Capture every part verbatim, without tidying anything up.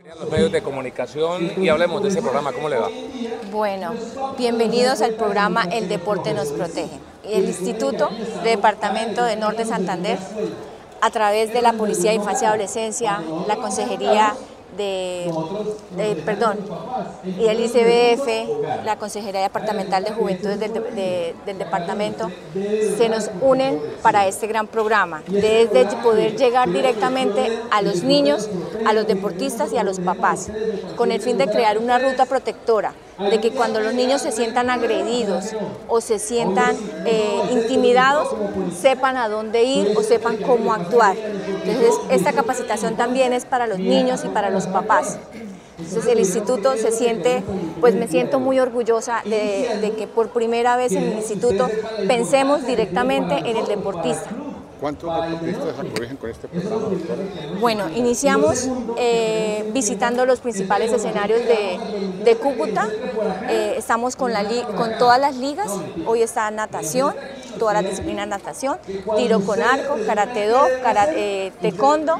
Los medios de comunicación y hablemos de ese programa, ¿cómo le va? Bueno, bienvenidos al programa El Deporte nos protege. El Instituto de Departamento de Norte Santander, a través de la Policía de Infancia y Adolescencia, la Consejería de, de perdón, y el I C B F, la Consejería Departamental de Juventudes del, de, del Departamento, se nos unen para este gran programa, desde poder llegar directamente a los niños, a los deportistas y a los papás, con el fin de crear una ruta protectora, de que cuando los niños se sientan agredidos o se sientan eh, intimidados, sepan a dónde ir o sepan cómo actuar. Entonces, esta capacitación también es para los niños y para los papás. Entonces, el instituto se siente, pues me siento muy orgullosa de, de que por primera vez en el instituto pensemos directamente en el deportista. ¿Cuántos deportistas apoyan con este programa, doctora? Bueno, iniciamos eh, visitando los principales escenarios de, de Cúcuta. Eh, estamos con, la, con todas las ligas. Hoy está natación, todas las disciplinas de natación, tiro con arco, karate do, karate, eh, taekwondo,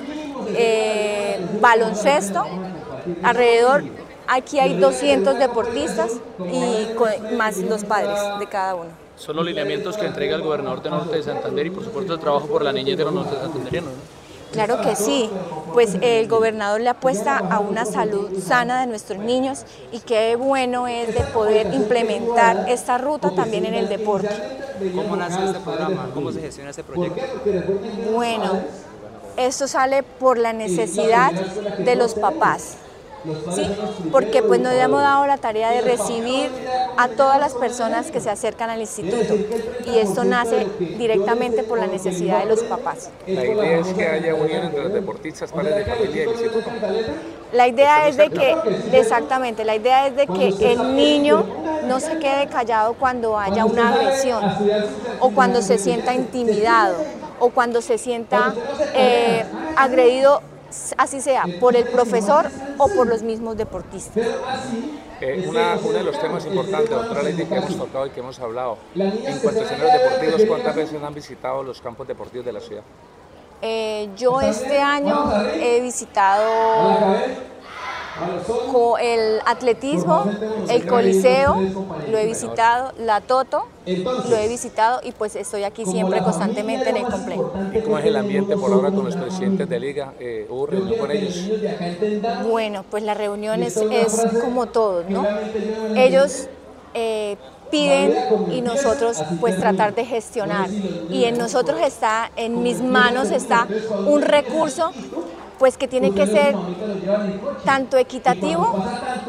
eh, baloncesto. Alrededor, aquí hay doscientos deportistas y con, más los padres de cada uno. Son los lineamientos que entrega el gobernador de Norte de Santander y por supuesto el trabajo por la niñez de los norte santanderianos, ¿no? Claro que sí, pues el gobernador le apuesta a una salud sana de nuestros niños y qué bueno es de poder implementar esta ruta también en el deporte. ¿Cómo nace este programa? ¿Cómo se gestiona este proyecto? Bueno, esto sale por la necesidad de los papás. ¿Sí? Porque pues nos hemos dado la tarea de recibir a todas las personas que se acercan al instituto y esto nace directamente por la necesidad de los papás. La idea es que haya unión entre los deportistas, padres de familia y el instituto. La idea es de que, exactamente, la idea es de que el niño no se quede callado cuando haya una agresión o cuando se sienta intimidado o cuando se sienta eh, agredido, así sea, por el profesor o por los mismos deportistas. Eh, una, uno de los temas importantes, doctora Lady, que hemos tocado y que hemos hablado, en cuanto a escenarios deportivos, ¿cuántas veces han visitado los campos deportivos de la ciudad? Eh, yo este año he visitado el atletismo, el Coliseo, lo he visitado, la Toto, lo he visitado y pues estoy aquí siempre constantemente en el complejo. ¿Y cómo es el ambiente por ahora con los presidentes de liga? Eh, ¿Hubo reunión con ellos? Bueno, pues la reunión es, es como todos, ¿no? Ellos eh, piden y nosotros pues tratar de gestionar y en nosotros está, en mis manos está un recurso pues que tiene que ser tanto equitativo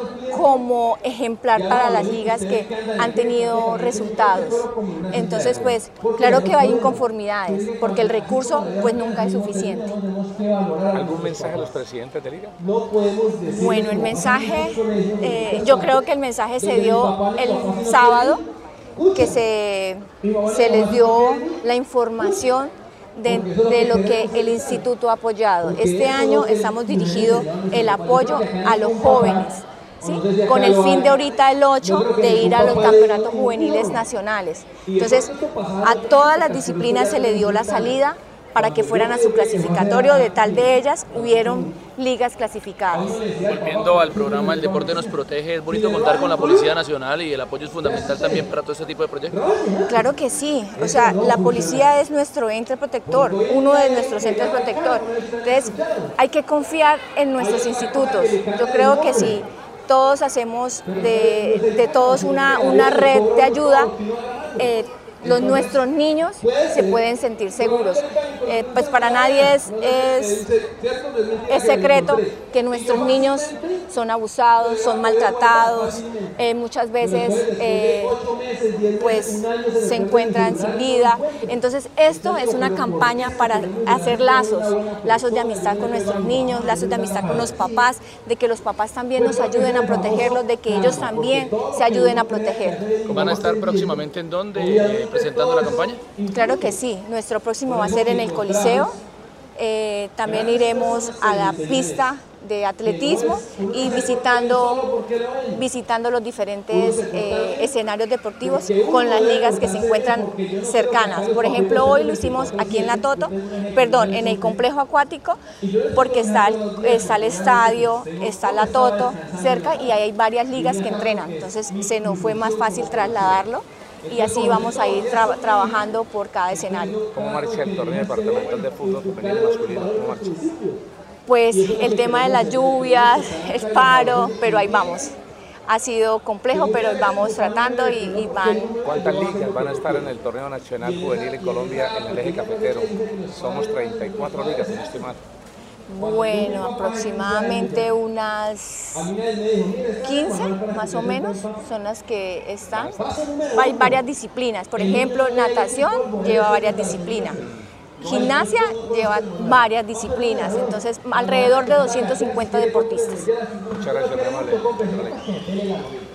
como ejemplar para las ligas que han tenido resultados. Entonces, pues, claro que hay inconformidades, porque el recurso, pues, nunca es suficiente. ¿Algún mensaje a los presidentes de liga? Bueno, el mensaje, eh, yo creo que el mensaje se dio el sábado, que se, se les dio la información De, de lo que el instituto ha apoyado. Este año estamos dirigidos el apoyo a los jóvenes, ¿sí? Con el fin de ahorita el ocho de ir a los campeonatos juveniles nacionales. Entonces, a todas las disciplinas se le dio la salida para que fueran a su clasificatorio, de tal de ellas hubieron ligas clasificadas. Volviendo al programa El Deporte nos protege, es bonito contar con la Policía Nacional y el apoyo es fundamental también para todo este tipo de proyectos. Claro que sí, o sea, la policía es nuestro ente protector, uno de nuestros entes protectores. Entonces, hay que confiar en nuestros institutos. Yo creo que si todos hacemos de, de todos una, una red de ayuda, eh, los, nuestros niños se pueden sentir seguros. Eh, pues para nadie es, es, es secreto que nuestros niños son abusados, son maltratados, eh, muchas veces eh, pues se encuentran sin vida. Entonces esto es una campaña para hacer lazos, lazos de amistad con nuestros niños, lazos de amistad con los papás, de que los papás también nos ayuden a protegerlos, de que ellos también se ayuden a proteger. ¿Van a estar próximamente en dónde eh, presentando la campaña? Claro que sí, nuestro próximo va a ser en el Coliseo. Eh, también iremos a la pista de atletismo y visitando, visitando los diferentes eh, escenarios deportivos con las ligas que se encuentran cercanas. Por ejemplo, hoy lo hicimos aquí en la Toto, perdón, en el complejo acuático, porque está el, está el estadio, está la Toto cerca y hay varias ligas que entrenan, entonces se nos fue más fácil trasladarlo y así vamos a ir tra trabajando por cada escenario. ¿Cómo marcha el torneo departamental de fútbol femenino y masculino? ¿Cómo marcha? Pues el tema de las lluvias, el paro, pero ahí vamos. Ha sido complejo, pero vamos tratando y, y van. ¿Cuántas ligas van a estar en el torneo nacional juvenil en Colombia en el eje cafetero? Somos treinta y cuatro ligas, si no estoy mal. Bueno, aproximadamente unas quince más o menos son las que están. Hay varias disciplinas, por ejemplo, natación lleva varias disciplinas. Gimnasia lleva varias disciplinas, entonces alrededor de doscientos cincuenta deportistas. Muchas gracias, mi amable.